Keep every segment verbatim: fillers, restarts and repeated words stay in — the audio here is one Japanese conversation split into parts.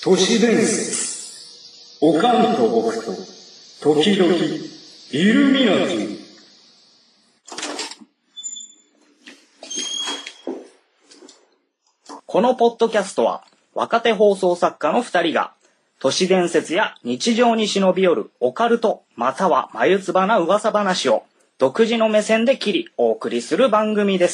都市伝説、おかんと僕と、時々、イルミナティ。 このポッドキャストは、若手放送作家の二人が、都市伝説や日常に忍び寄るオカルト、または眉唾な噂話を、独自の目線で切り、お送りする番組です。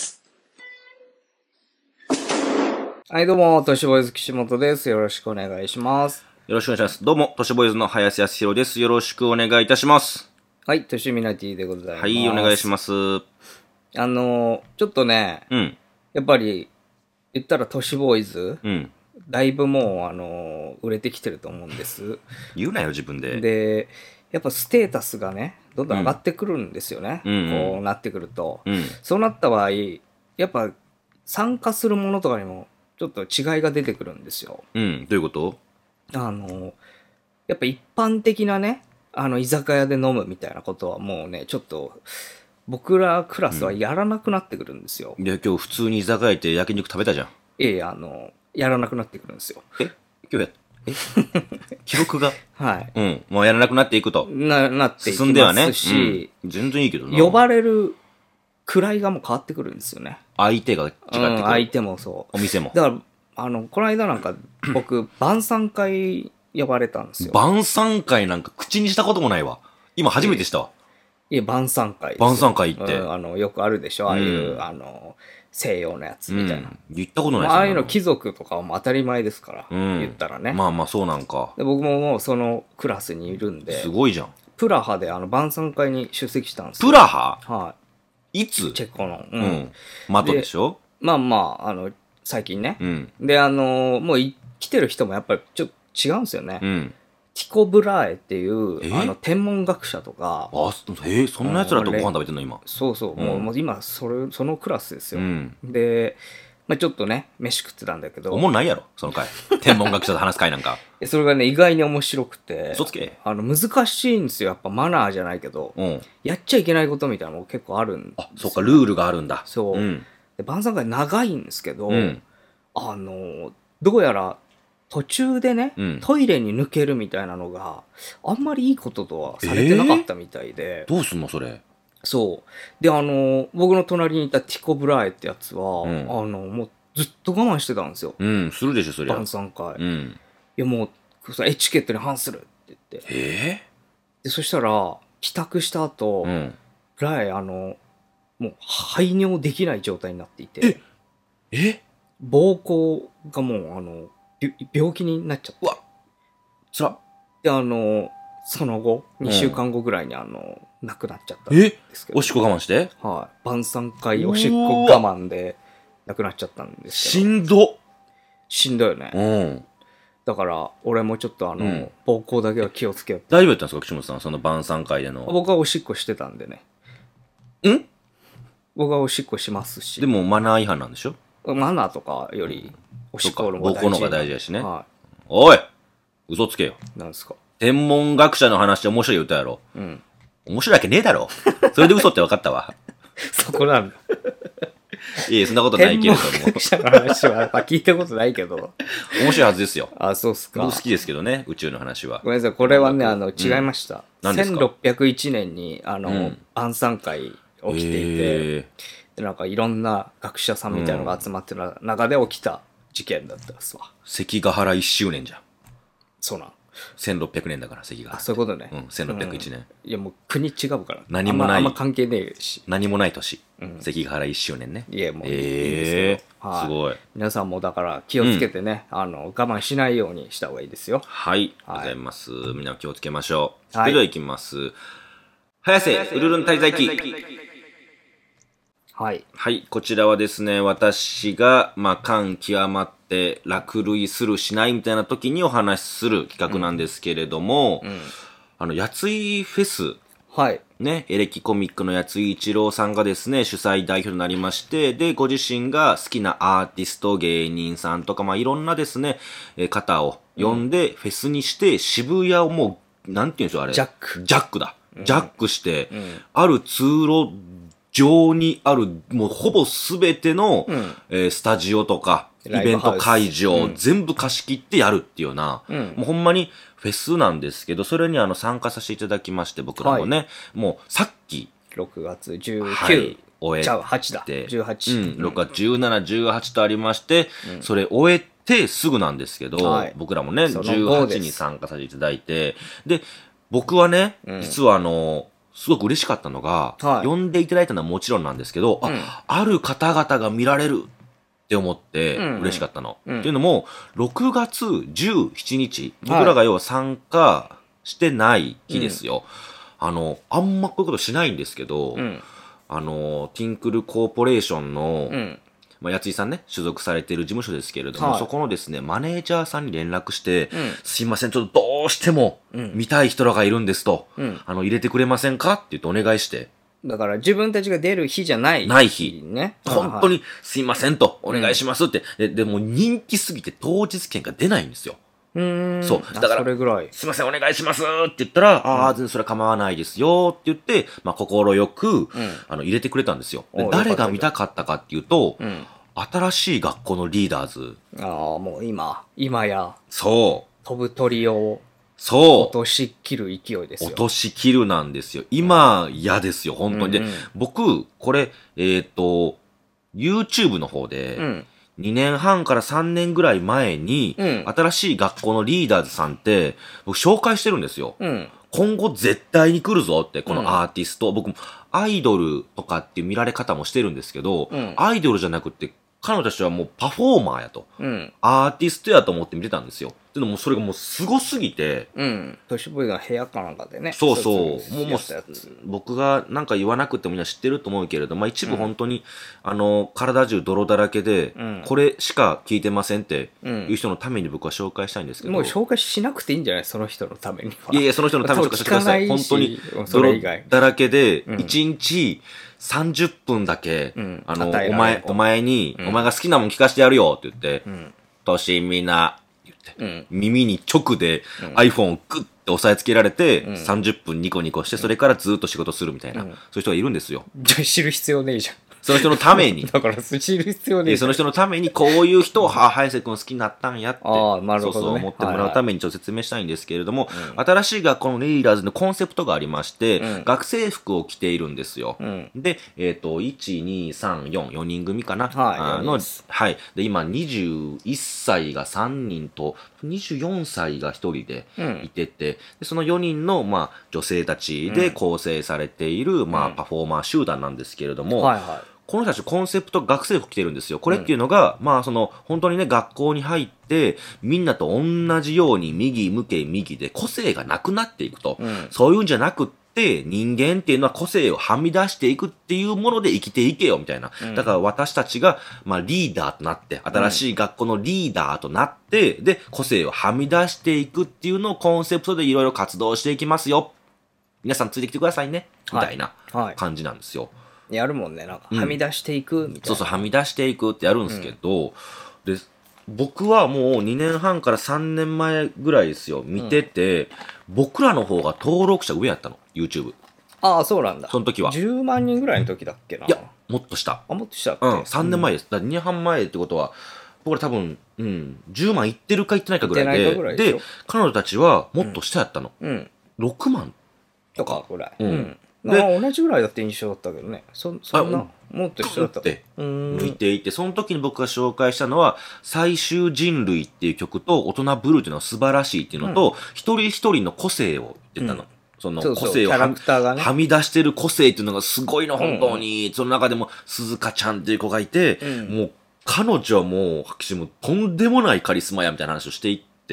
はい、どうも、都市ボーイズ岸本です。よろしくお願いします。 よろしくお願いします。どうも、都市ボーイズの林康弘です。よろしくお願いいたします。 はい、都市ミナティでございます。 はい、お願いします。 あの、ちょっとね、 うん。 やっぱり、言ったら都市ボーイズ、 うん。 だいぶもう、あの、売れてきてると思うんです。 言うなよ、自分で。 で、やっぱステータスがね、どんどん上がってくるんですよね。 うん、 こうなってくると。 うん。 そうなった場合、やっぱ、参加するものとかにも、ちょっと違いが出てくるんですよ。 うん、どういうこと？ あの、やっぱ一般的なね、あの、居酒屋で飲むみたいなことはもうね、ちょっと、僕らクラスはやらなくなってくるんですよ。 いや、今日普通に居酒屋行って焼肉食べたじゃん。 ええ、あの、やらなくなってくるんですよ。 え今日や、え記録がはい。 うん、もうやらなくなっていくと。 な、なっていき進んではね。 ますし、 うん、全然いいけどな。 呼ばれる位がもう変わってくるんですよね。 相手が違ってくる。 うん、相手もそう。 お店も。 だから、あの、この間なんか、僕、晩餐会呼ばれたんですよ。 晩餐会なんか口にしたこともないわ。今初めてしたわ。 いや、晩餐会ですよ。 晩餐会行って。 うん、あの、よくあるでしょ、ああいう、 うん、 あの、西洋のやつみたいな。 うん、言ったことないまあ、ああいうの貴族とかはもう当たり前ですから、 うん、 言ったらね。 まあまあそうなんか。 で僕ももうそのクラスにいるんで、 すごいじゃん。 プラハであの晩餐会に出席したんですよ。 プラハ？ はい。 いつ？ チェコの。 うん。うん、マトでしょ？ まあまあ、あの、最近ね。 うん。 で、あの、もう来てる人もやっぱりちょっと違うんですよね。 うん。 ティコ・ブラーエっていう、あの、天文学者とか。 あ、えー、そんな奴らとご飯食べてんの今。 そうそう。もう、うん、もう今、それ、そのクラスですよ。 うん。 で、まあちょっとね、飯食ってたんだけど。 おもんないやろ、その回。天文学者と話す回なんか。 それがね、意外に面白くて。 嘘つけ。 あの、難しいんですよ。やっぱマナーじゃないけど。 うん。 やっちゃいけないことみたいなのも結構あるんですよ。 あ、そっか、ルールがあるんだ。 そう。うん、で晩餐会長いんですけど、うん、あの、どうやら途中でね、うん、トイレに抜けるみたいなのがあんまりいいこととはされてなかったみたいで。 えー、どうすんのそれ。 そうで、あの僕の隣にいたティコ・ブラーエってやつは、うん、あのもうずっと我慢してたんですよ。 うんするでしょそれ。 晩餐会、 うん、 いやもうエチケットに反するって言って、 えー、でそしたら帰宅した後、うん、ブラーエあのもう排尿できない状態になっていて、 ええ膀胱がもうあの病気になっちゃって。 うわつら。 で、あの、その後、にしゅうかんごぐらいにあの、うん、亡くなっちゃったんですけど。 えおしっこ我慢して？ はい。晩餐会おしっこ我慢で亡くなっちゃったんですけど。 しんど。 しんどいよね。 うん。 だから、俺もちょっとあの、うん、膀胱だけは気をつけよう。 大丈夫だったんですか岸本さん、その晩餐会での。 僕はおしっこしてたんでね。 ん？ 僕はおしっこしますし。 でもマナー違反なんでしょ？ マナーとかより、おしっこの方が大事。膀胱の方が大事だしね。 はい。 おい嘘つけよ。 なんですか？ 天文学者の話で面白い歌やろ。 うん。 面白いわけねえだろ。それで嘘って分かったわ。 そこなんだ。 いや、そんなことないけれども。 天文学者の話は聞いたことないけど。 面白いはずですよ。 あ、そうっすか。 僕好きですけどね、宇宙の話は。 ごめんなさい、これはね、あの、違いました。 うん、 せんろっぴゃくいちねんに、あの、うん、晩餐会起きていて、で、なんかいろんな学者さんみたいなのが集まってる中で起きた事件だったんですわ。 関ヶ原いっしゅうねんじゃん。 そうなん。 せんろっぴゃくねんだから関ヶ原。 あ、そういうことね。 うん、せんろっぴゃくいちねん。うん、 いやもう国違うから。 何もない。 あんま、あんま関係ねえし。 何もない年。うん、関ヶ原いっしゅうねんね。 いやもういいんですけど。えー、はい、すごい。 皆さんもだから気をつけてね、うん、あの、我慢しないようにした方がいいですよ。 はい。ありがとうございます。はい、みんな気をつけましょう。それでは行きます。早瀬ウルルン滞在記。 はい。 はい。こちらはですね、私が、まあ、感極まって落類するしないみたいな時にお話しする企画なんですけれども、うんうん、あの、やついフェス。 はい。 ね、エレキコミックのやつい一郎さんがですね、主催代表となりまして、で、ご自身が好きなアーティスト、芸人さんとか、まあ、いろんなですね、え方を呼んで、フェスにして、渋谷をもう、なんていうんでしょう、あれ。 ジャック。 ジャックだ。ジャックして、うん、ある通路、上にある、もうほぼすべての、うん、えー、スタジオとか、 イベント会場を全部貸し切ってやるっていうような、うん、もうほんまにフェスなんですけど、それにあの参加させていただきまして、僕らもね、はい、もうさっき、 ろくがつじゅうく、 はい、終えて、 はちだ。じゅうはち。 うん、ろくがつじゅうしち、じゅうはちとありまして、うん、それ終えてすぐなんですけど、はい、僕らもね、じゅうはちに参加させていただいて、で、僕はね、うん、実はあの、すごく嬉しかったのが、はい、呼んでいただいたのはもちろんなんですけど、うん、あ、ある方々が見られるって思って嬉しかったの。うんうん、っていうのも、ろくがつじゅうしちにち、僕らが要は参加してない日ですよ。うん、あの、あんまこういうことしないんですけど、うん、あの、ティンクルコーポレーションの、うんまあ、やついさんね、所属されている事務所ですけれども、はい、そこのですね、マネージャーさんに連絡して、うん、すいません、ちょっとどうしても見たい人らがいるんですと、うん、あの、入れてくれませんかって言ってお願いして。 だから自分たちが出る日じゃない日。 ない日。ね。本当にすいませんと、お願いしますって。うん、で、でも人気すぎて当日券が出ないんですよ。 うーんそう。だから、 それぐらいすいません、お願いしますって言ったら、うん、ああ、全然それは構わないですよって言って、まあ、心よく、うん、あの、入れてくれたんですよ。で誰が見たかったかっていうと、うん新しい学校のリーダーズ。 ああ、もう今、今や。 そう。 飛ぶ鳥を。 そう。 落とし切る勢いですよ。 落とし切るなんですよ。今、嫌ですよ、本当に。で、うんうん、僕、これ、えっと、YouTube の方で、うん、にねんはんからさんねんぐらい前に、うん、新しい学校のリーダーズさんって、僕紹介してるんですよ。うん今後絶対に来るぞって、このアーティスト、うん、僕もアイドルとかっていう見られ方もしてるんですけど、うん、アイドルじゃなくて、彼女たちはもうパフォーマーやと、うん、アーティストやと思って見てたんですよ。でもそれがもうすごすぎて、 うん。都市ボーイが部屋かなんかでね。 そうそう。もうもう僕がなんか言わなくてもみんな知ってると思うけれど、まあ一部本当に、うん、あの、体中泥だらけで、うん、これしか聞いてませんっていう人のために僕は紹介したいんですけど。 もう紹介しなくていいんじゃないその人のためには。 いやいや、その人のために紹介してください。本当に泥だらけで、いちにちさんじゅっぷんだけ、うん、あの、お前、お前に、うん、お前が好きなもん聞かせてやるよって言って、としみな、うん、耳に直で iPhone をグッて押さえつけられて、うん、さんじゅっぷんニコニコして、それからずっと仕事するみたいな、うん、そういう人がいるんですよ。 じゃあ知る必要ねえじゃん。 その人のために。 だから知る必要ねえじゃん。 その人のためにこういう人を、はあ、早瀬くん好きになったんやって、 あなるほどね、そうそう思ってもらうためにちょっと説明したいんですけれども、はいはい、新しい学校のリーダーズのコンセプトがありまして、うん、学生服を着ているんですよ。うん、で、えっ、ー、と、いち、に、さん、よん、よにん組かな。はい。あの、はい。で、今にじゅういっさいがさんにんと、にじゅうよんさいがひとりでいてて、うん、でそのよにんの、まあ、女性たちで構成されている、うん、まあ、パフォーマー集団なんですけれども、はいはい、この人たちコンセプト学生服着てるんですよ。これっていうのが、うん、まあ、その、本当にね、学校に入って、みんなと同じように右向け右で個性がなくなっていくと。うん、そういうんじゃなくって、人間っていうのは個性をはみ出していくっていうもので生きていけよ、みたいな。うん、だから私たちが、まあ、リーダーとなって、新しい学校のリーダーとなって、で、個性をはみ出していくっていうのをコンセプトでいろいろ活動していきますよ。皆さんついてきてくださいね。みたいな感じなんですよ。はいはいやるもんね。なんか、はみ出していくみたいな、うん。 そうそう、はみ出していくってやるんですけど、うん、で、僕はもうにねんはんからさんねんまえぐらいですよ、見てて、うん、僕らの方が登録者上やったの、YouTube。 ああ、そうなんだ。 その時は。 じゅうまんにんぐらいの時だっけな。 いや、もっとした。 あ、もっとしたっけうん、さんねんまえです。だからにねんはん前ってことは、僕ら多分、うん、じゅうまんいってるかいってないかぐらいで、いいで、で、彼女たちはもっと下やったの。うん。ろくまんとかぐらい。うん。うんで同じぐらいだって印象だったけどね。そ、そんな、もっと一緒だった。って見ていて、その時に僕が紹介したのは、最終人類っていう曲と、大人ブルーっていうのは素晴らしいっていうのと、うん、一人一人の個性を言ってたの。うん、その個性をは、ね、はみ出してる個性っていうのがすごいの、本当に。うん、その中でも、鈴鹿ちゃんっていう子がいて、うん、もう、彼女はもう、もうとんでもないカリスマやみたいな話をしていって、うん、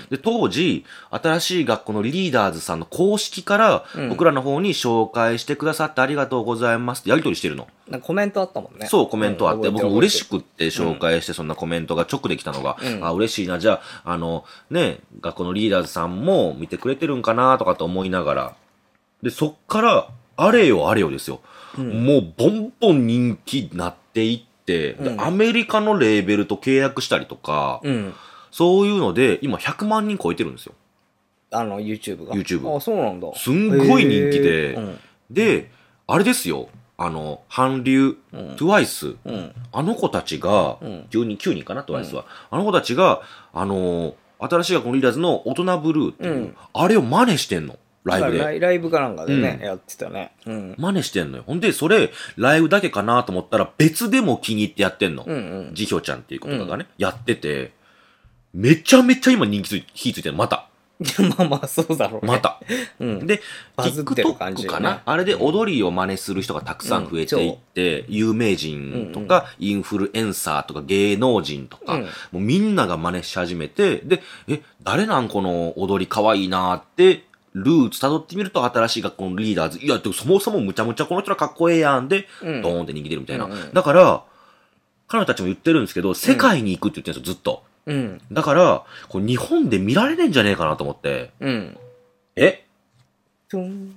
で当時新しい学校のリーダーズさんの公式から、うん、僕らの方に紹介してくださってありがとうございますってやり取りしてるの。 なんかコメントあったもんね。 そうコメントあって、うん、僕も嬉しくって紹介して、うん、そんなコメントが直できたのが、うん、あ嬉しいな。じゃああのね学校のリーダーズさんも見てくれてるんかなとかと思いながら、でそっからあれよあれよですよ、うん、もうボンボン人気になっていって、うん、アメリカのレーベルと契約したりとか、うんそういうので、今ひゃくまんにん超えてるんですよ。 あの、YouTube が。 YouTube。 あ、そうなんだ。 すんごい人気で、うん、で、あれですよ。 あの、韓流、 うん、 トゥワイス、 うん、 あの子たちが、 うん、 きゅうにん、きゅうにんかな、トゥワイスは。あの子たちが、あのー、新しい学校のリーダーズの大人ブルーっていう、うん、あれを真似してんの。ライブで。 ライライブかなんかでね、うん、やってたね。うん。 真似してんのよ。ほんで、それ、ライブだけかなと思ったら、別でも気に入ってやってんの。 うんうん。 ジヒョちゃんっていうことがね、うん、やってて、めちゃめちゃ今人気つい、火ついてるまた。 まあまあ、そうだろうね。 また。 うん。 で、 バズってる感じ、 TikTok かな、あれで踊りを真似する人がたくさん増えていって、うん、有名人とか、インフルエンサーとか、芸能人とか、うん、もうみんなが真似し始めて、で、え、誰なんこの踊り可愛いなーって、ルーツ辿ってみると新しい学校のリーダーズ、いや、そもそもむちゃむちゃこの人らかっこええやんで、うん、ドーンって人気出るみたいな。うんうん、だから、彼女たちも言ってるんですけど、世界に行くって言ってるんですよ、ずっと。 うん。 だから、こう日本で見られねえんじゃねえかなと思って。 うん。 えトゥン。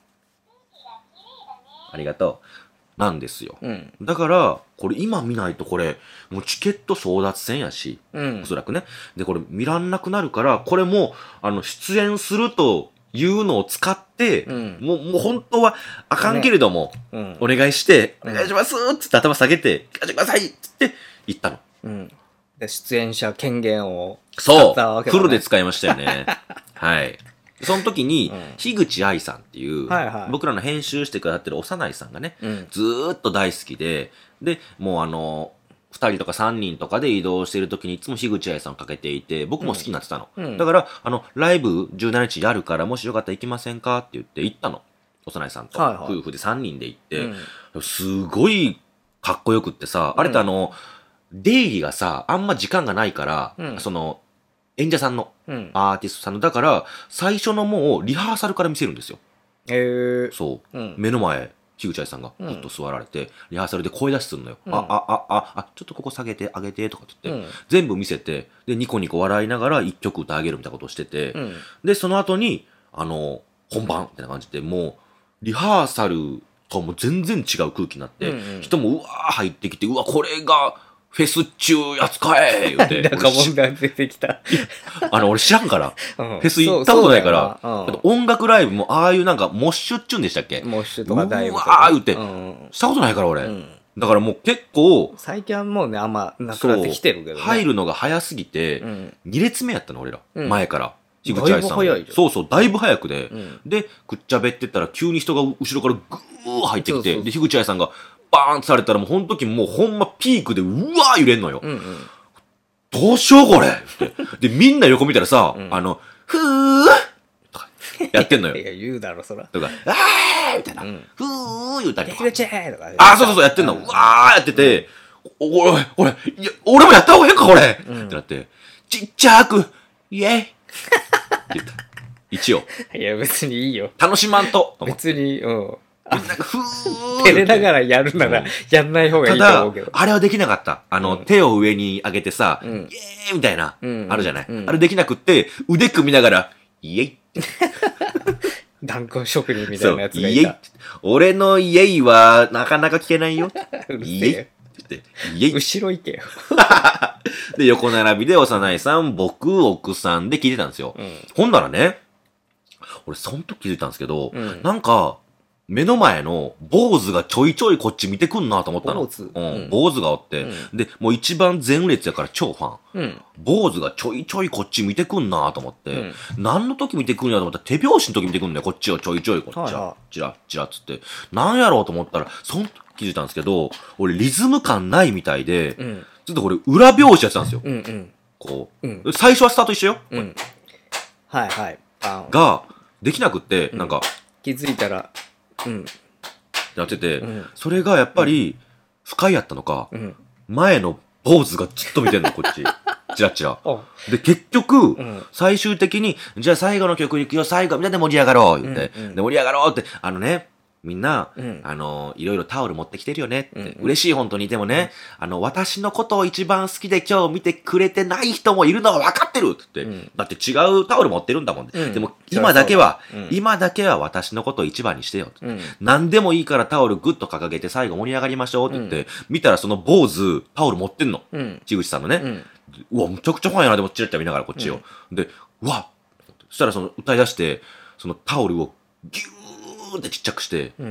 ありがとう。なんですよ。 うん。 だから、これ今見ないとこれ、もうチケット争奪戦やし、 うん、 おそらくね。で、これ見らんなくなるから、これも、あの、出演するというのを使って、 うん、 もう、もう本当はあかんけれども、ね、うん、お願いして、お願いしますつって頭下げて、聞かせてくださいつって言ったの。 うん。で、出演者権限を使ったわけだ、ね。そう。フルで使いましたよね。はい。その時に、うん、樋口愛さんっていう、 はいはい、 僕らの編集してくださってる幼いさんがね、 うん、 ずーっと大好きで、で、もうあの、二人とか三人とかで移動してる時にいつも樋口愛さんをかけていて、僕も好きになってたの。 うん、 だから、あの、ライブじゅうしちにちやるから、もしよかったら行きませんかって言って行ったの。幼いさんと、はいはい、夫婦で三人で行って、うん、すごいかっこよくってさ、あれってあの、うん出入りがさ、あんま時間がないから、うん、その、演者さんの、うん、アーティストさんの、だから、最初のもうリハーサルから見せるんですよ。 へー。 そう。 うん、 目の前、樋口愛さんがずっと座られて、うん、リハーサルで声出しするのよ。うん、あ、あ、あ、あ、あ、ちょっとここ下げて、上げて、とかって言って、うん、全部見せて、で、ニコニコ笑いながら一曲歌あげるみたいなことをしてて、 うん、 で、その後に、あの、本番みたいな感じで、もう、リハーサルともう全然違う空気になって、うんうん、人もうわー入ってきて、うわ、これが、フェスっちゅうやつかえ言うて。 なんか問題出てきた。 あの、俺知らんから。うん、フェス行ったことないから。うん、音楽ライブも、ああいうなんか、モッシュっちゅうんでしたっけモッシュとかダイブとか。 うわー言うて、うん、したことないから俺。うん、だからもう結構。 最近はもうね、あんまなくなってきてるけどね。 入るのが早すぎて、うん、に列目やったの俺ら。うん、前から。樋口愛さん。 だいぶ早いじゃん。 そうそう、だいぶ早くで。うん、で、くっちゃべってったら急に人が後ろからグー入ってきて、そうそうそうで、樋口愛さんが、バーンってされたらもうほんときもうほんまピークでうわー揺れんのよ。 うんうん、 どうしようこれって。で、みんな横見たらさ、うん、あの、ふーとかやってんのよ。 いや、言うだろ、そら。 とか、あーみたいな。うん、ふー言うたりとか。 激烈ーとか。 あー、そうそうそう、やってんの。うん、うわーやってて、うん、お、おい、おい、いや、俺もやった方がいいか、これ、うん、ってなって、ちっちゃーく、イェイって言った。一応。 いや、別にいいよ。 楽しまんと。 別に、うん。 なんか、ふー照れながらやるなら、やんない方がいいと思うけど。 ただ、あれはできなかった。あの、うん、手を上に上げてさ、うん、イエーイみたいな、うん、あるじゃない、うん。あれできなくって、腕組みながら、イエイ断根職人みたいなやつがいた。 イエイ俺のイエイは、なかなか聞けないよ。イエイって言って、イエイ後ろ行けよ。 で、横並びで幼いさん、僕、奥さんで聞いてたんですよ。うん、ほんならね、俺、そん時気づいたんですけど、うん、なんか、目の前の坊主がちょいちょいこっち見てくんなと思ったの。 坊主、 うん、坊主がおって、うん、で、もう一番前列やから超ファン。 うん、 坊主がちょいちょいこっち見てくんなと思って、うん、何の時見てくんやと思ったら手拍子の時見てくんねこっちをちょいちょいこっちは、はいはい、チラチラっつって。なんやろうと思ったら、その時気づいたんですけど、俺リズム感ないみたいで、 うん、 ずっとこれ裏拍子やってたんですよ。 うんうん、 こう、 うん、 最初はスタート一緒よ。 うん、はいはい。 が、できなくって、なんか、 気づいたら、うん。 やってて、 うん、 それがやっぱり不快やったのか、うん、前の坊主がずっと見てんのこっちチラチラで結局、うん、最終的にじゃあ最後の曲行くよ最後みんなで盛り上がろう言って、うんうん、で盛り上がろうってあのねみんな、うん、あの、いろいろタオル持ってきてるよねって。うんうん、嬉しい本当に。でもね、うん、あの、私のことを一番好きで今日見てくれてない人もいるのは分かってるって言って、うん、だって違うタオル持ってるんだもんね。うん、でも、今だけは、うん、今だけは私のことを一番にしてよって、うん。何でもいいからタオルグッと掲げて最後盛り上がりましょうって言って、うん、見たらその坊主、タオル持ってんの。 うん、 ちぐちさんのね。うん、うわ、むちゃくちゃファンやな、でもチラチラ見ながらこっちを。うん、で、うわそしたらその歌い出して、そのタオルをギューってちっちゃくして、 うん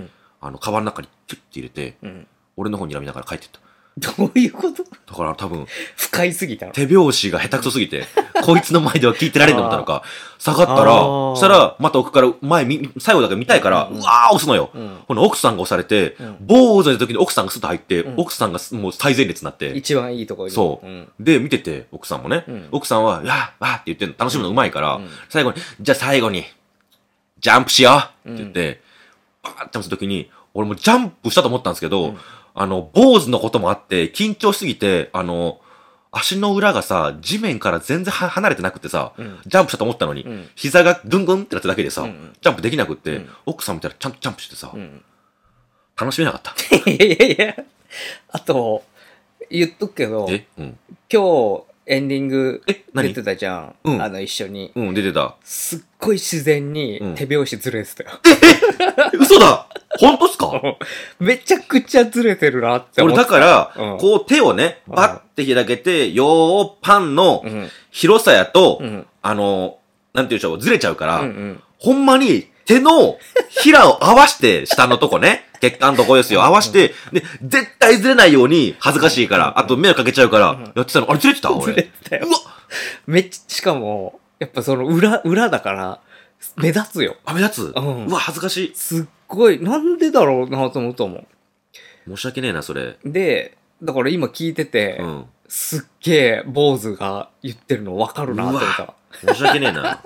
あの、カバンの中にキュッて入れて、 うん、 俺の方に睨みながら帰ってった。 どういうこと？ だから多分、 深いすぎたの。 手拍子が下手くそすぎて、こいつの前では聞いてられんと思ったのか、下がったら、そしたら、また奥から前見、最後だけ見たいから、うわー押すのよ。ほな、奥さんが押されて、坊主の時に奥さんがスッと入って、奥さんがもう最前列になって。 一番いいところに。 そう。で、見てて、奥さんもね、奥さんは、やー、わーって言ってんの楽しむのうまいから、最後に、じゃあ最後に、ジャンプしようって言って、バーって押す時に、俺もジャンプしたと思ったんですけど、あの、坊主のこともあって、緊張しすぎて、あの、足の裏がさ、地面から全然離れてなくてさ、うん、ジャンプしたと思ったのに、うん、膝がドゥンドゥンってなっただけでさ、うん、ジャンプできなくって、うん、奥さん見たらちゃんとジャンプしてさ、うん、楽しめなかった。 いやいやいや、あと、言っとくけど、え、うん、今日エンディング出てたじゃん。うん、あの、一緒に。 うん、出てた。 すっごい自然に手拍子ずれてたよ。 え、嘘だ本当っすか？ めちゃくちゃずれてるなって思って。 俺だから、うん、こう手をね、バッて開けて、よーパンの広さやと、うん、あの、なんていうんでしょう、ずれちゃうから、うんうん、ほんまに手のひらを合わして、下のとこね、血管のとこですよ、合わして、で、絶対ずれないように恥ずかしいから、あと迷惑かけちゃうから、やってたの、あれずれてた俺。 ずれてたよ。うわめっちゃ、しかも、やっぱその裏、裏だから、目立つよ。 あ、目立つ、うん、うわ、恥ずかしい。 すっごい、なんでだろうなと思うと思う。 申し訳ねえな、それ。 で、だから今聞いてて、うん、すっげえ坊主が言ってるの分かるなと思った。 申し訳ねえな。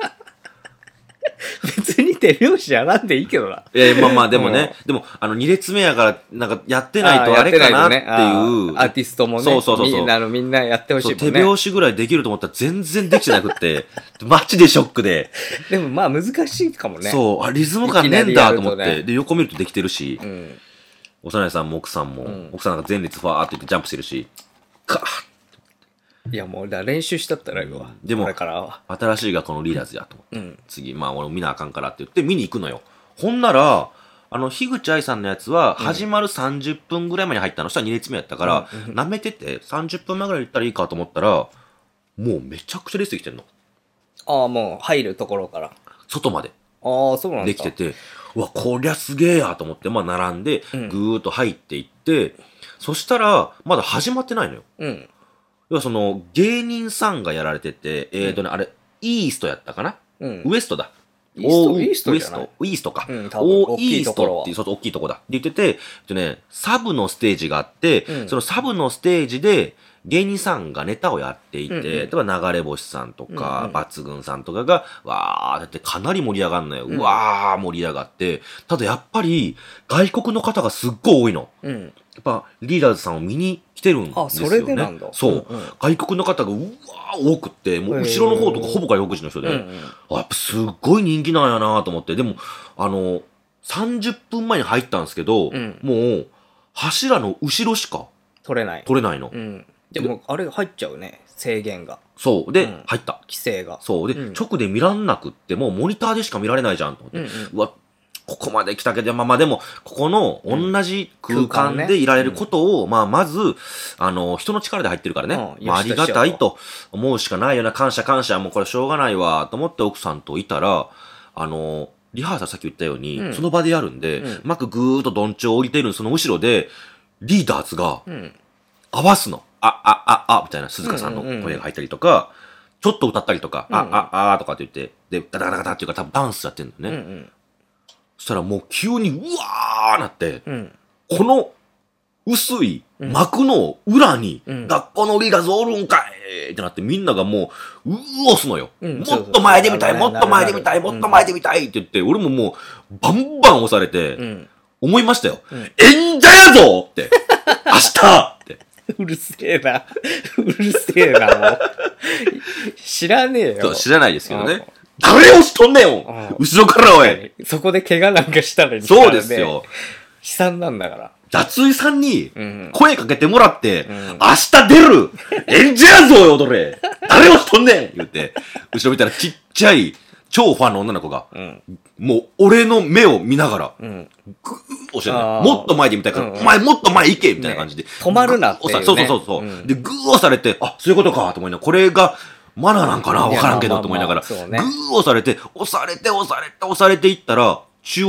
別に手拍子やらんでいいけどな。 いや、まあまあ、でもね、うん、でも、あの、二列目やから、なんか、やってないとあれかなっていう。 アーティストもね。 そうそうそう。 みんなのみんなやってほしいもんね。 手拍子ぐらいできると思ったら全然できてなくって、マジでショックで。 でもまあ難しいかもね。 そう、あ、リズム感ねえんだと思って。ね、で、横見るとできてるし、うん、幼いさんも奥さんも、うん、奥さんなんか前列ファーって言ってジャンプしてるし、カーッいやもうだ練習したったらいいわ。 でも、新しい学校のリーダーズやと思って、うん、次、まあ俺見なあかんからって言って見に行くのよ。ほんなら、あの、樋口愛さんのやつは、始まるさんじゅっぷんぐらい前に入ったの。そしたらに列目やったから、うん、舐めてて、さんじゅっぷんまえぐらい行ったらいいかと思ったら、もうめちゃくちゃ列できてんの。 ああ、もう入るところから。 外まで。 ああ、そうなんだ。 できてて、うわ、こりゃすげえやと思って、まあ並んで、ぐーっと入っていって、うん、そしたら、まだ始まってないのよ。うん。要はその、芸人さんがやられてて、えーとね、うん、あれ、イーストやったかな、うん、ウエストだ。 イースト、イーストじゃない？ イーストか。うん、オーイーストっていう、そうそう、大きいとこだ。って言ってて、えっとね、サブのステージがあって、うん、そのサブのステージで、芸人さんがネタをやっていて、うんうん、例えば流れ星さんとか、うんうん、抜群さんとかが、わーだってかなり盛り上がんのよ。うん、わー盛り上がって、ただやっぱり、外国の方がすっごい多いの。うん、やっぱ、リーダーズさんを見に来てるんですよね。あ、それでなんだ。そう。うんうん、外国の方がうわー多くって、もう後ろの方とかほぼ外国人の人で、うんうん、あ、やっぱすっごい人気なんやなと思って、でも、あの、さんじゅっぷんまえに入ったんですけど、うん、もう、柱の後ろしか、 取れない。 取れないの。 うんでも、あれ入っちゃうね。制限が。 そう。で、うん、入った。 規制が。 そう。で、うん、直で見らんなくって、もうモニターでしか見られないじゃんと思って。うんうん、うわ、ここまで来たけど、まあまあでも、ここの同じ空間でいられることを、うん、まあまず、あの、人の力で入ってるからね。うん、まあありがたいと思うしかないよな。感謝感謝。もうこれしょうがないわ。と思って奥さんといたら、あの、リハーサルさっき言ったように、うん、その場でやるんで、うん、うまくぐーっとどんちょう降りてるその後ろで、リーダーズが、合わすの。あ、あ、あ、あ、みたいな鈴鹿さんの声が入ったりとか、うんうんうん、ちょっと歌ったりとか、うんうん、あ、あ、あ、とかって言って、で、ガタガタガタっていうか多分ダンスやってんだよね。うんうん、そしたらもう急にうわーなって、うん、この薄い幕の裏に、うん、学校のリーダーズおるんかいってなってみんながもう、うおすのよ、うん。もっと前で見たい、もっと前で見たい、もっと前で見たいって言って、俺ももうバンバン押されて、うん、思いましたよ。うん、演者やぞって、明日って。 うるせえな。うるせえな、もう。知らねえよ。 そう、知らないですけどね。誰をしとんねんよ、後ろからおい。 そこで怪我なんかしたら、ね、 そうですよ。悲惨なんだから。 脱衣さんに声かけてもらって、うん、明日出る演者やぞ踊れ誰をしとんねん言って、後ろ見たらちっちゃい超ファンの女の子が、うん、もう俺の目を見ながら、うん、グー押してるの。もっと前で見たいから、うん、お前もっと前行けみたいな感じで。ね、 止まるなっていう、ね。 そうそうそうそう、うん。で、グー押されて、あ、そういうことかと思いながら、これがマナーなんかなわからんけどと思いながら、グー押されて、押されて、押されて、押されていったら、中央なの。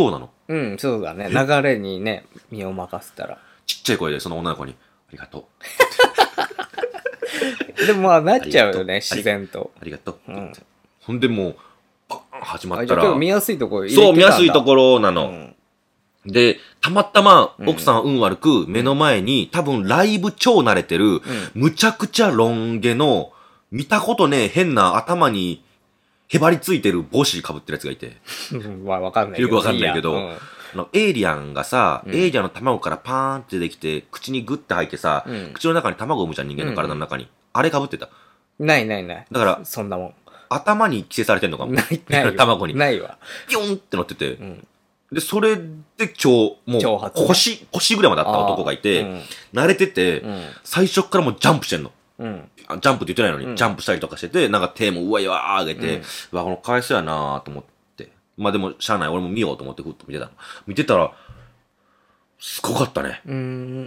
うん、そうだね。流れにね、身を任せたら。 ちっちゃい声でその女の子に、ありがとう。でもまあ、なっちゃうよね、自然と。 ありがとう。 うん、 ほんでもう、バーン始まったら。 結構見やすいところ入れてたんだ。 そう、見やすいところなの。うんで、たまたま、奥さん運悪く、目の前に、多分ライブ超慣れてる、うん、むちゃくちゃロン毛の、見たことねえ変な頭に、へばりついてる帽子被ってるやつがいて。 まあわかんないけど。 よくわかんないけど、うん、あのエイリアンがさ、うん、エイリアンの卵からパーンって出てきて、口にグッて入ってさ、うん、口の中に卵を産むじゃん、人間の体の中に。うん、あれ被ってた。 ないないない。 だから、 そんなもん。 頭に寄生されてんのかも。 ないない。 卵に。 ないわ。 ピョンって乗ってて。うんで、それで超、もう、腰、腰ぐらいまであった男がいて、うん、慣れてて、うん、最初からもうジャンプしてんの。うん、ジャンプって言ってないのに、うん、ジャンプしたりとかしてて、なんか手も上わー上げて、うん、うわ、このかわいそうやなーと思って。まあでも、しゃあない、俺も見ようと思ってふっと見てたの。見てたら、すごかったね。うん、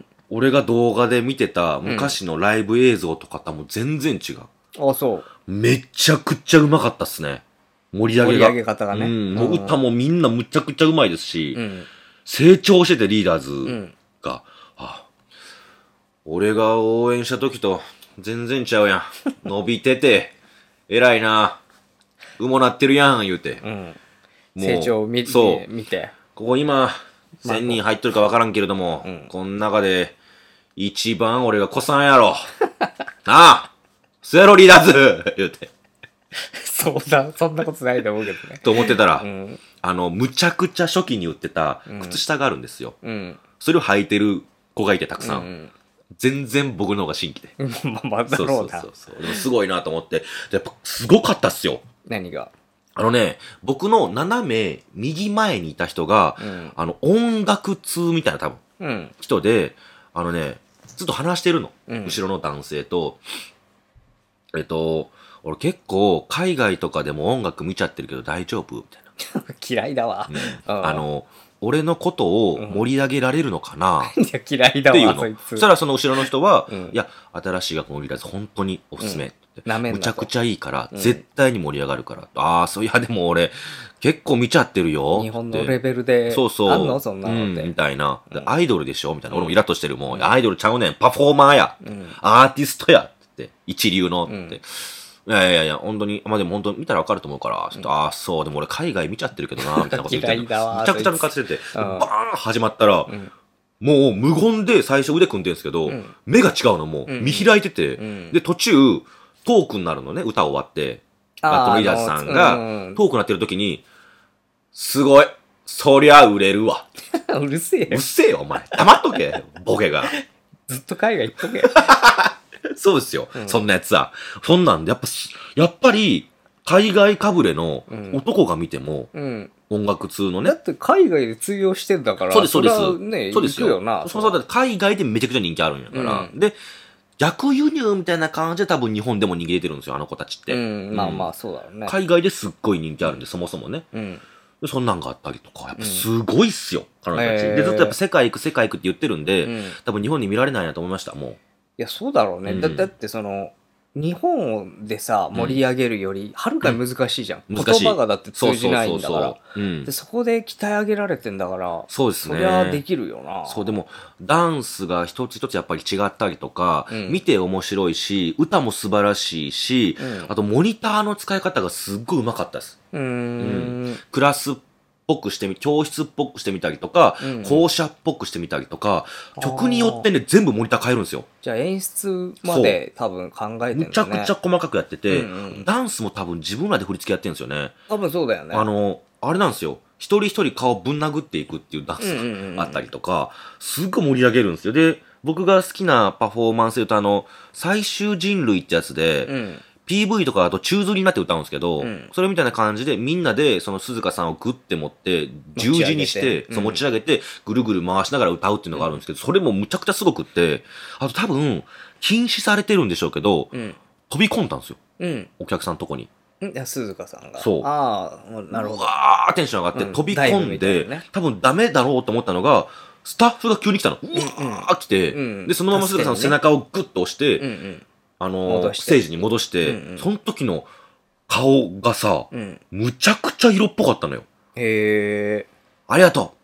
俺が動画で見てた昔のライブ映像とかとも全然違う。 あ、そう。 めちゃくちゃうまかったっすね。盛り上げが。 盛り上げ方がね。 うん。もう歌もみんなむちゃくちゃうまいですし、うん、成長しててリーダーズが、うん、あ、俺が応援した時と全然ちゃうやん。伸びてて、偉いな。うもなってるやん、言うて。うん、 もう成長を見て、 そう見て。 ここ今、せんにん入っとるかわからんけれども、うん、この中で、一番俺が子さんやろ。なあ、そうやろリーダーズ言うて。 そうだ、そんなことないと思うけどね。 と思ってたら、うん、あの、むちゃくちゃ初期に売ってた靴下があるんですよ。うん、それを履いてる子がいてたくさん。うん、全然僕の方が新規で。 まあ、まあ、だろうな。そうそうそう。でもすごいなと思って。やっぱすごかったっすよ。 何があのね、僕の斜め右前にいた人が、うん、あの、音楽通みたいな多分、うん、人で、あのね、ずっと話してるの。うん、後ろの男性と、えっと、俺結構海外とかでも音楽見ちゃってるけど大丈夫みたいな。 嫌いだわ、 うん、あの俺のことを盛り上げられるのかな、 うん、いや嫌いだわっていうの。 そいつそしたらその後ろの人は、うん、いや新しい学校のリーダーズ本当におすすめって、うん、むちゃくちゃいいから、うん、絶対に盛り上がるから、ああそういやでも俺結構見ちゃってるよ日本のレベルでそうそうあんのそんなのって、 うん、みたいな、うん、アイドルでしょみたいな、俺もイラッとしてるもん、うん、アイドルちゃうねんパフォーマーや、うん、アーティストやって一流のって、うん、いやいやいや、本当に、まあでも本当に見たらわかると思うから、ちょっと、うん、ああ、そう、でも俺海外見ちゃってるけどな、みたいなこと言ってる。めちゃくちゃムカついてて、バーン始まったら、うん、もう無言で最初腕組んでるんですけど、うん、目が違うのもう見開いてて、うん、で、途中、トークになるのね、歌終わって、バッドリーダーズさんが、トークになってる時に、すごい、そりゃ売れるわ。 うるせえよ。 うるせえよ、お前。黙っとけ、ボケが。 ずっと海外行っとけ。 そうですよ、うん、そんなやつは。そんなんで、やっぱ、やっぱり、海外かぶれの男が見ても、うん、音楽通のね。 だって海外で通用してんだから、 そうです、そうです。 そね、 そうですよ。 よな。 そうそう、だって海外でめちゃくちゃ人気あるんやから。うん、で、逆輸入みたいな感じで多分日本でも人気出てるんですよ、あの子たちって。 うん、まあまあ、そうだろうね。 海外ですっごい人気あるんで、そもそもね。うんそんなんがあったりとか、やっぱすごいっすよ、彼女たち。で、ずっとやっぱ世界行く、世界行くって言ってるんで、うん、多分日本に見られないなと思いました、もう。 いや、そうだろうね。うん、だ, だってその、日本でさ、盛り上げるより、はるかに難しいじゃん。うん、言葉がだって通じないんだから。で、そこで鍛え上げられてんだから、 そうですね。 そりゃできるよな。 そう、でも、ダンスが一つ一つやっぱり違ったりとか、うん、見て面白いし、歌も素晴らしいし、うん、あとモニターの使い方がすっごいうまかったです。うーんうん、クラスっぽくしてみ、教室っぽくしてみたりとか、うん、校舎っぽくしてみたりとか、曲によってね、全部モニター変えるんですよ。 じゃあ演出まで多分考えてるんだね。 むちゃくちゃ細かくやってて、うんうん、ダンスも多分自分らで振り付けやってるんですよね。 多分そうだよね。 あの、あれなんですよ。一人一人顔ぶん殴っていくっていうダンスがあったりとか、すっごい盛り上げるんですよ。で、僕が好きなパフォーマンスで言うと、あの、最終人類ってやつで、うん、ピーブイ とかだと宙吊りになって歌うんですけど、うん、それみたいな感じでみんなでその鈴鹿さんをグッて持って十字にして、そう持ち上げてぐるぐる回しながら歌うっていうのがあるんですけど、それもむちゃくちゃすごくって、あと多分禁止されてるんでしょうけど、うん、飛び込んだんですよ、うん、お客さんのとこに。 いや鈴鹿さんがそうああなるほど、 うわーテンション上がって飛び込んで、うんね、多分ダメだろうと思ったのがスタッフが急に来たの、うわー来て、うん、でそのまま鈴鹿さんの背中をグッと押して、うんうんあのー、ステージに戻して、うんうん、その時の顔がさ、うん、むちゃくちゃ色っぽかったのよ。 へー。 ありがと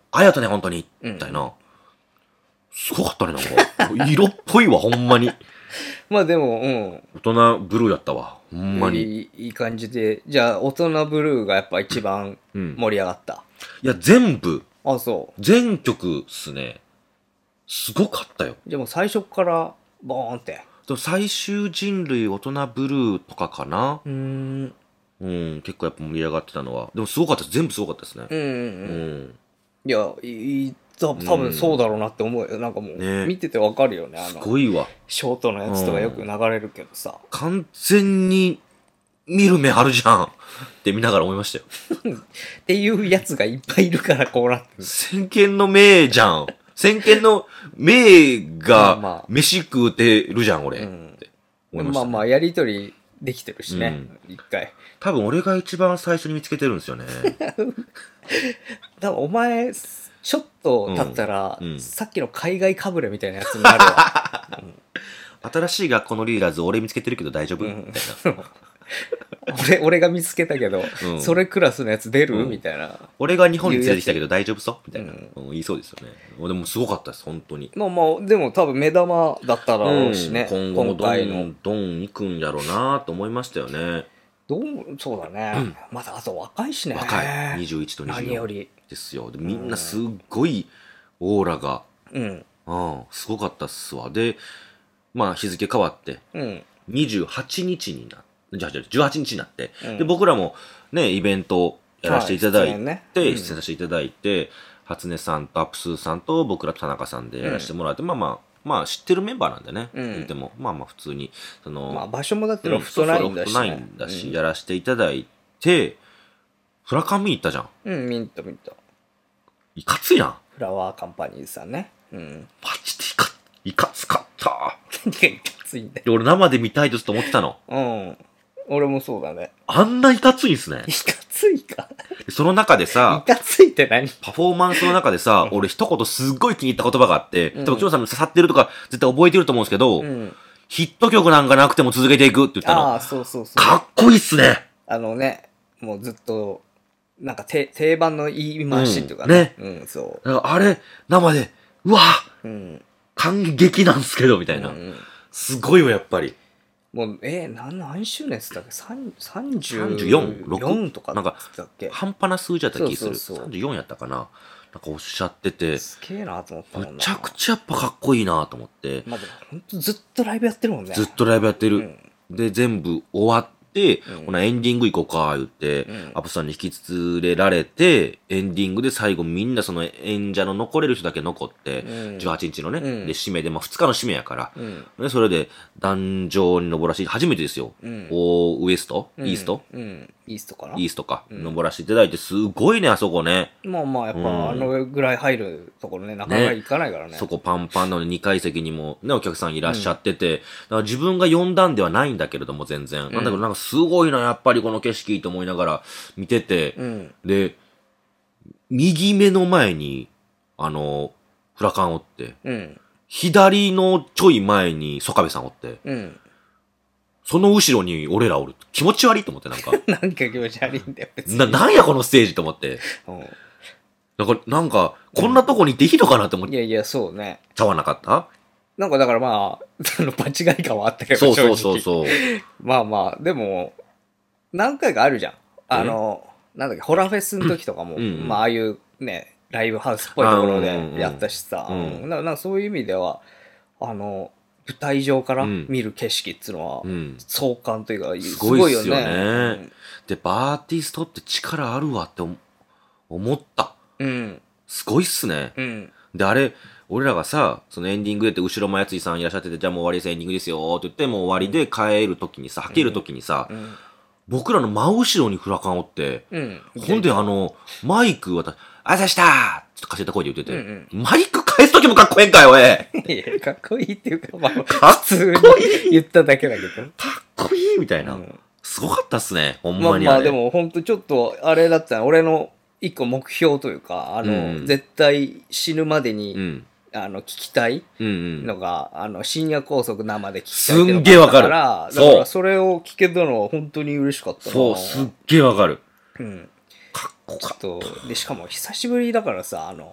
ありがとね、本当に。みたいな。すごかったね、なんか。色っぽいわ、ほんまに。 まあでも、うん。 大人ブルーやったわ。ほんまに。 いい、いい感じで。じゃあ、大人ブルーがやっぱ一番盛り上がった。 うん、いや、全部。 あ、そう。 全曲っすね。すごかったよ。 じゃあもう最初からボーンって。 でも最終人類大人ブルーとかかな。 うーん。 うん、結構やっぱ盛り上がってたのは。でもすごかったです。全部すごかったですね。 うんうんうん。うん、いや、いい、多分そうだろうなって思うよ。なんかもう、ね、見ててわかるよね。あの、 すごいわ。 ショートのやつとかよく流れるけどさ。 うん、完全に見る目あるじゃんって見ながら思いましたよ。 っていうやつがいっぱいいるからこうなってる。 先見の明じゃん。先見の明が飯食うてるじゃん、俺。うん、って思いましたね。まあまあ、やりとりできてるしね。一、うん、回。 多分俺が一番最初に見つけてるんですよね。 多分お前、ちょっと経ったら、うんうん、さっきの海外かぶれみたいなやつになるわ。うん、 新しい学校のリーダーズ俺見つけてるけど大丈夫、うん、みたいな。 俺, 俺が見つけたけど、うん、それクラスのやつ出る、うん、みたいな。 俺が日本に連れてきたけど大丈夫そうみたいな、うん、言いそうですよね。でもすごかったです、本当に。 まあまあ、でも多分目玉だっただろうしね。 うん、今後もどんどん行くんやろうなと思いましたよね。 どうそうだね、うん、まだあと若いしね。 若い。にじゅういちとにじゅうよん。 何より。 ですよ。でみんなすっごいオーラが、うん、うん、すごかったっすわ。で、まあ日付変わって、うん、にじゅうはちにちになって、じゃあじゃあじゅうはちにちになって、うん、で僕らもねイベントをやらせていただいて、はい、出演ね、うん、出演させていただいて、初音さんとアップスーさんと僕らと田中さんでやらせてもらって、うん、まあまあまあ知ってるメンバーなんでね、うん、でもまあまあ普通にその、 まあ、場所もだってロフトナインだし、ね、 ロフトナインだし、うん、やらせていただいて、フラカン見に行ったじゃん。 うん見に行った見に行った。 いかついやん。 フラワーカンパニーズさんね。うん。 マジでいかいかつかった。 何がいかついんだよ。 俺生で見たいとずっと思ってたの。 うん。俺もそうだね。 あんないかついんすね。 いかついか。 その中でさ、 いかついって何？ パフォーマンスの中でさ、俺一言すっごい気に入った言葉があって、うん、多分、キョンさんも刺さってるとか絶対覚えてると思うんですけど、うん、ヒット曲なんかなくても続けていくって言ったの。 ああ、そうそうそう。 かっこいいっすね。 あのね、もうずっと、なんかて定番の言い回しっていうかね。うん、ねうん、そう。 だからあれ、生で、うわ、うん、感激なんすけど、みたいな。うん、すごいわ、やっぱり。 もう、えー、何、何周年っつったっけ ?さんじゅうよん、ろく? よんとかなんか、半端な数字やった気する。そうそうそうさんじゅうよんやったかな。なんかおっしゃってて。 すげえなと思ったもんな。 むちゃくちゃやっぱかっこいいなと思って。 まあでもほんとずっとライブやってるもんね。 ずっとライブやってる。うん、で、全部終わって、で、うん、このエンディング行こうか、言って、うん、アップさんに引き連れられて、エンディングで最後みんなその演者の残れる人だけ残って、うん、じゅうはちにちのね、うん、で、締めで、まあふつかの締めやから、うん、でそれで壇上に登らせて、初めてですよ。うん、オーウエスト、イースト、 うんうん、イーストかなイーストか、うん、登らせていただいて、すごいね、あそこね。 まあまあ、やっぱ、うん、あのぐらい入るところね、なかなか行かないからね。ねそこパンパンなのににかい席にもね、お客さんいらっしゃってて、うん、だから自分が呼んだんではないんだけれども、全然。うん、なんだけど、なんかすごいな、やっぱりこの景色と思いながら見てて、うん、で、右目の前に、あの、フラカンおって、うん、左のちょい前にソカベさんおって、うん、その後ろに俺らおる。気持ち悪いと思って、なんか。 なんか気持ち悪いんだよ、別に。 な、なんやこのステージと思って。うん、だから、なんか、こんなとこにいていいのかなって思って。 いやいや、そうね。 ちゃわなかった？ なんかだからまあ、あの、場違い感はあったけど、 そうそうそうそう。 まあまあ、でも、何回かあるじゃん。あの、なんだっけ、ホラーフェスの時とかも、うんうん、まあ、ああいうね、ライブハウスっぽいところでやったしさ、うんうんうん、なんかそういう意味では、あの、舞台上から見る景色っていうのは、うん、壮観というか、すごいよね。すごいっすよね、うん。 で、バーティストって力あるわって思った。うん。すごいっすね。うん。で、あれ、俺らがさ、そのエンディングでって後ろもやついさんいらっしゃってて、じゃあもう終わりです、エンディングですよって言って、もう終わりで帰る時にさ、はける時にさ、うんうん、僕らの真後ろにフラカンおって、うん、ほんであの、マイク渡あざしたーってかせた声で言ってて、うんうん、マイク返す時もかっこええんかよ、おい。 いや、かっこいいっていうか、まあ、普通に言っただけだけど。 かっこいいみたいな、うん。すごかったっすね、ほんまにあれ。 まあまあでもほんとちょっと、あれだったら、俺の一個目標というか、あの、うん、絶対死ぬまでに、うんあの、聞きたいのが、うんうん、あの、深夜高速生で聞きたいってのがあったから、すんげえわかる。だからそれを聞けたのは本当に嬉しかったな。 そう、すっげえわかる。 うん。かっこよかった。で、しかも久しぶりだからさ、あの、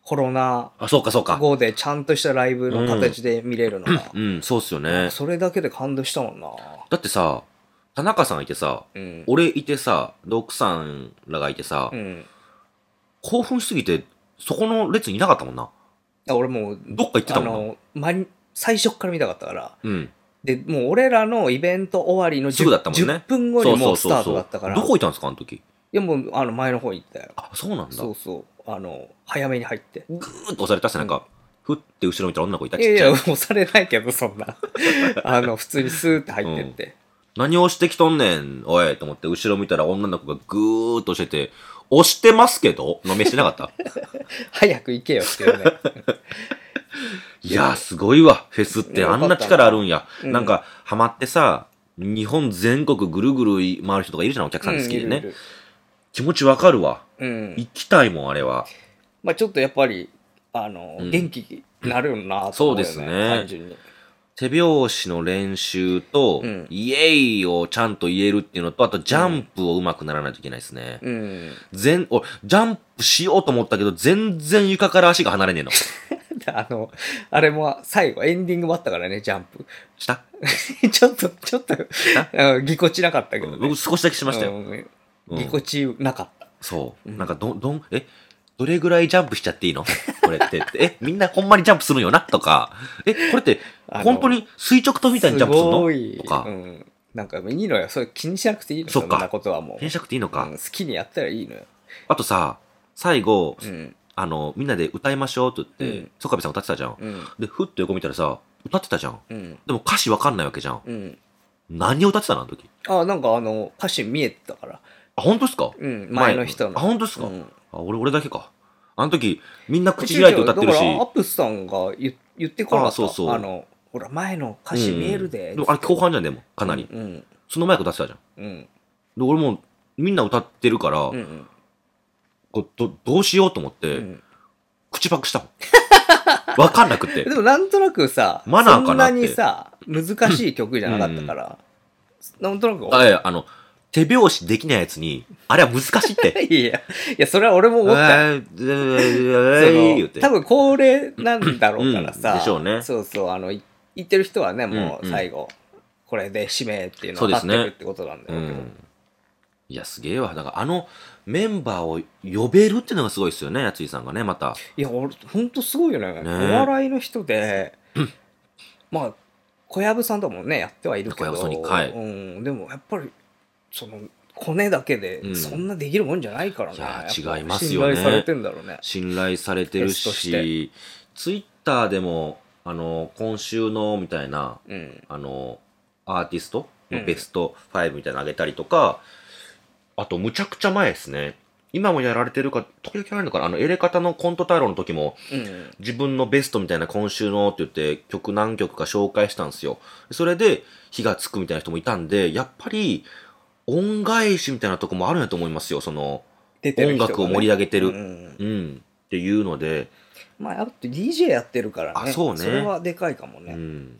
コロナあ、そうかそうか。 後でちゃんとしたライブの形で見れるのが。 うん、うん、そうっすよね。 それだけで感動したもんな。 だってさ、田中さんいてさ、うん、俺いてさ、奥さんらがいてさ、うん、興奮しすぎて、そこの列にいなかったもんな。 俺もう、 どっか行ってたもんな。あの、 ま、最初から見たかったから。うん。で、もう俺らのイベント終わりの 10, だったもん、ね、じゅっぷんごにもうスタートだったから。 どこ行ったんですか、あの時。いや、もう、あの、前の方行ったよ。 あ、そうなんだ。 そうそう。あの、早めに入って。 ぐーっと押されたっす、なんか、ふって後ろ見たら女の子いた。 いやいや、押されないけど、そんな。あの、普通にスーって入ってって。うん、 何をしてきとんねん、おい、と思って、後ろ見たら女の子がぐーっと押してて、押してますけどの目してなかった早く行けよっていうね。 いやー、すごいわ。フェスってあんな力あるんや。うん、なんか、ハマってさ、日本全国ぐるぐる回る人とかいるじゃん、お客さん好きでね。うん、いるいる気持ちわかるわ。うん。行きたいもん、あれは。 まあちょっとやっぱり、あの、うん、元気になるよなと思うよね。 そうですね。単純に。手拍子の練習と、うん、イエイをちゃんと言えるっていうのと、あとジャンプをうまくならないといけないですね。うん。全、お、ジャンプしようと思ったけど、全然床から足が離れねえの。 あの、あれも最後エンディングもあったからね、ジャンプ。 したちょっと、ちょっと、ぎこちなかったけど、ね、 僕少しだけしましたよ。 ぎこちなかった。 そう。なんかど、どん、えどれぐらいジャンプしちゃっていいのこれって。え、みんなほんまにジャンプするんよなとか。え、これって、本当に垂直とみたいにジャンプするのすごいとか。うん。 なんかいいのよ。それ気にしなくていいのよ。そんなことはもう。 気にしなくていいのか、 うん。好きにやったらいいのよ。 あとさ、最後、うん、あの、みんなで歌いましょうって言って、曽我部さん歌ってたじゃん。うん、で、ふっと横見たらさ、歌ってたじゃん。うん、でも歌詞わかんないわけじゃん。うん、何を歌ってたのあの時。 あ、なんかあの、歌詞見えてたから。 あ、本当ですか？ うん、前の人の。 あ、本当ですか？うん、あ、俺、俺だけか。あの時、みんな口開いて歌ってるし。だからアップスさんが言ってこなかった。あ、そうそう。あの、ほら、前の歌詞見えるで。 うん、でもあれ後半じゃん、でも、かなり。うんうん、その前歌ってたじゃん。うん、で、俺も、みんな歌ってるから、うんうん、こうどどうしようと思って、うん、口パクしたもん。わかんなくて。 でもなんとなくさ、マナーかなってそんなにさ、難しい曲じゃなかったから、うん、なんとなく。 あ、いや、あの、手拍子できないやつに、あれは難しいって。 いや、いや、それは俺も思った。えー、多分恒例なんだろうからさ。 うん、でしょうね。 そうそう、あの、言ってる人はね、もう最後、うんうん、これで締めっていうのを分かってるってことなんだよ、ねうん。 いや、すげえわ。だからあのメンバーを呼べるっていうのがすごいですよね、やついさんがね、また。 いや、俺、ほんとすごいよね。ねお笑いの人で、まあ、小籔さんともね、やってはいるけど、 小籔さんに、はい、 うん、でもやっぱり、その、コネだけで、そんなできるもんじゃないからね。うん、 いや、違いますよね。 信頼されてんだろうね。 信頼されてるし、ツイッターでも、あの、今週の、みたいな、うん、あの、アーティストのベストファイブみたいなのあげたりとか、うん、あと、むちゃくちゃ前ですね。今もやられてるか、時々やられるのかなあの、エレカタのコント太郎の時も、うん、自分のベストみたいな今週のって言って曲何曲か紹介したんですよ。それで火がつくみたいな人もいたんで、やっぱり恩返しみたいなとこもあるんやと思いますよ。その、ね、音楽を盛り上げてる、うん、うん、っていうので。 まあ、あと ディージェー やってるからね。 あ、そうね。 それはでかいかもね。 うん、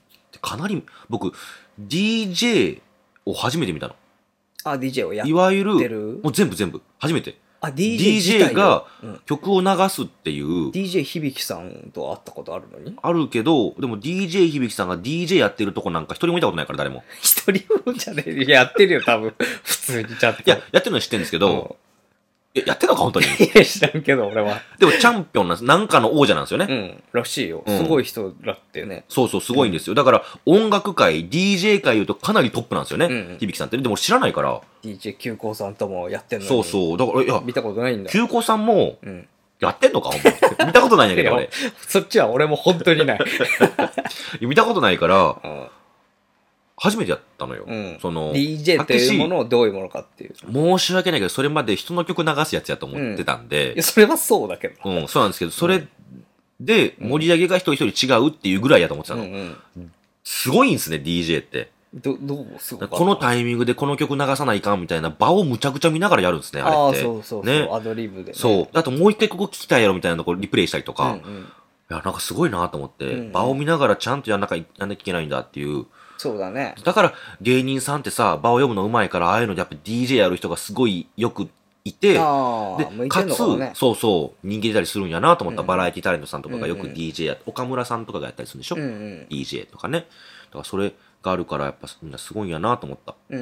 かなり、僕、ディージェー を初めて見たの。 あ、ディージェー をやってる。 いわゆる、もう全部全部、初めて。 あ、ディージェー 自体ディージェー が曲を流すっていう、うん、 ディージェー 響さんと会ったことあるのにあるけど、でも ディージェー 響さんが ディージェー やってるとこなんか一人も見たことないから、誰も。 一人もじゃねえ。やってるよ、多分。普通にちゃんと。 いや、やってるのは知ってるんですけど、え、やってんのか、本当に。いや、知らんけど、俺は。 でも、チャンピオンなんです。なんかの王者なんですよね。 うん、らしいよ。すごい人だってね。 そうそう、すごいんですよ。だから、音楽界、ディージェー 界言うとかなりトップなんですよね。うん、響さんって。でも、知らないから。 ディージェー 急行さんともやってんのに。 そうそう。だから、いや、 見たことないんだ。 急行さんも、やってんのか、見たことないんだけど、俺。 そっちは俺も本当にない。 見たことないから、初めてやったのよ。うん、そのディージェー っていうものをどういうものかっていう。 申し訳ないけど、それまで人の曲流すやつやと思ってたんで。 うん、いや、それはそうだけど。 うん、そうなんですけど、それで盛り上げが一人一人違うっていうぐらいやと思ってたの。うんうん、すごいんですね、ディージェー って。 ど、どうすごいこのタイミングでこの曲流さないかんみたいな場をむちゃくちゃ見ながらやるんですね、あれって。 ああ、そうそうそう。ね、アドリブで、ね。 そう。あともう一回ここ聞きたいやろみたいなところリプレイしたりとか。うんうん、いや、なんかすごいなと思って、うんうん、場を見ながらちゃんとやんなきゃいけないんだっていう。 そうだね。 だから芸人さんってさ、場を読むの上手いから、ああいうのでやっぱ ディージェー やる人がすごいよくいて、 あー向で、 いてかつ、 んのかもねそうそう、人気出たりするんやなと思った、 うんバラエティタレントさんとかがよくうんうんディージェー や、岡村さんとかがやったりするんでしょ、 うんうんディージェー とかね。だからそれがあるからやっぱみんなすごいんやなと思った。 うんうん、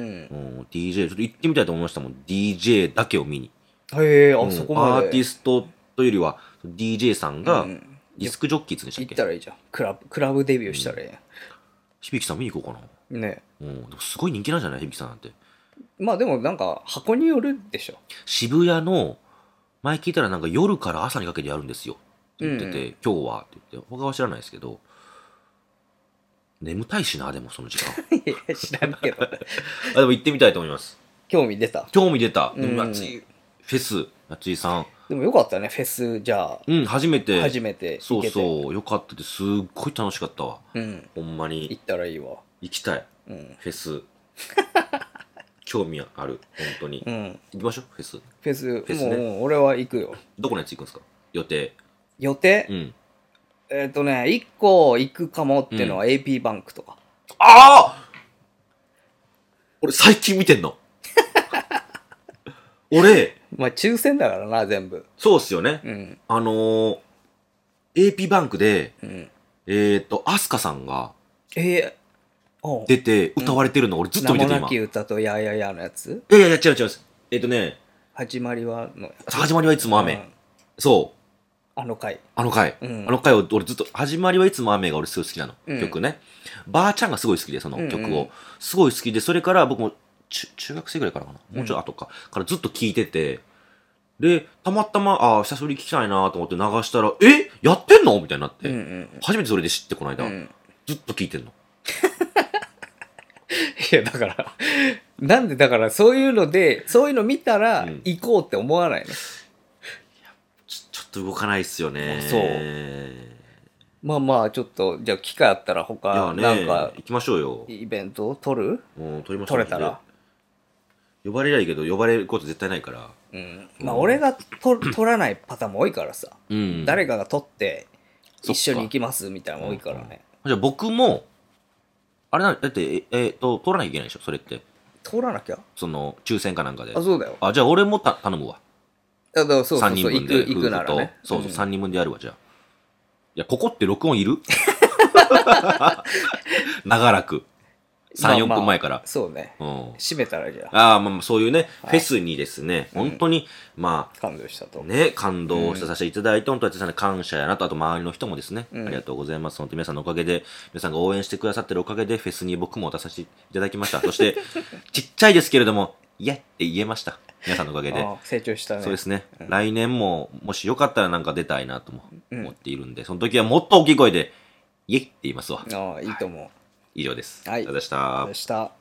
ディージェー、ちょっと行ってみたいと思いましたもん。ディージェー だけを見に。 へえ、あ、 うんそこまで。 アーティストというよりは、ディージェー さんがうんディスクジョッキーって言うんでしたっ行け、 ったらいいじゃん。クラブ、クラブデビューしたらいいや響さん見に行こうかな。 ん。ね。 うん、でもすごい人気なんじゃない響さんなんて。 まあでもなんか箱によるでしょ。 渋谷の、前聞いたらなんか夜から朝にかけてやるんですよ。って言ってて、 うん今日はって言って、他は知らないですけど、眠たいしな、でもその時間。 いや、知らんけど。 あ、でも行ってみたいと思います。 興味出た。 興味出た。でうんも夏井、フェス、夏井さん。 でもよかったね、フェス、じゃあ、 うん、初めて。 初めてそう行けて。 そう、よかったです。すっごい楽しかったわ。 うん。 ほんま行っに。 たらいいわ。 行きたい。 うん。 フェス。興味ある。本当に。 うん。 行きましょう、フェス。 フェス、 ェスねもう、もう俺は行くよ。 どこのやつ行くんですか、予定。 予定、 うん。 えっ、とね、一個行くかもっていうのは エーピー バンクとか。 ああ俺最近見てんの。俺、 まあ抽選だからな、全部。 そうっすよね。 うん。 あのー、エーピー バンクで、 うん。 えっ、ー、と、アスカさんがえー、おう出て歌われてるの、俺ずっと見てて今。 名もないき歌とやややのやつやいやいや、違う違う。えっ、ー、とね、 始まりはのやつ始まりはいつも雨。 うんそう。 あの回。 あの回、 うんあの回を俺ずっと、始まりはいつも雨が俺すごい好きなの、 うん曲ね。ばあちゃんがすごい好きで、その曲を。 うんうんすごい好きで、それから僕も中中学生ぐらいからかな。もうちょい後か。からずっと聴いてて、で、たまたま、ああ、久しぶりに聴きたいなと思って流したら、えやってんのみたいになって、 うんうん。 初めてそれで知って、この間。 うんずっと聴いてんの。 いや、だから、なんでだからそういうので、そういうの見たらうん行こうって思わないの、 ちょちょっと動かないっすよね。 そうまあまあ、ちょっと、じゃあ機会あったらいや他、 ね、 なんか、 行きましょうよ。 イベントを取るもう撮りましょう。 取れたら。 呼ばれりゃいいけど、呼ばれること絶対ないから。 うん。まあ、俺がと取らないパターンも多いからさ。 うん。 誰かが取って、 そっか一緒に行きますみたいなのも多いからね。 じゃあ僕も、あれな、だって、え、えーと、取らなきゃいけないでしょ、それって。 取らなきゃその、抽選かなんかで。 あ、そうだよ。 あ、じゃあ俺もた頼むわ。 だからそうそう 3 そう、 人分で。 行く、行くならね。 そうそう、 んさんにんぶんでやるわ、じゃあ。いや、ここって録音いる長らく。さん、よんぷんまえから。 そうね。 うん。 閉めたらじゃあ、 ああ、まあまあ、そういうね、フェスにですね、本当に、まあ、 感動したと。 ね、感動させていただいて、本当に感謝やなと、あと周りの人もですね、 うんありがとうございます。本当に皆さんのおかげで、皆さんが応援してくださってるおかげで、フェスに僕も出させていただきました。そして、ちっちゃいですけれども、イエって言えました。皆さんのおかげで。 ああ成長したね。 そうですね、来年も、もしよかったらなんか出たいなとも思っているんで、その時はもっと大きい声で、イエって言いますわ。 ああ、いいと思う。 以上です。 はいありがとうございましたで。した。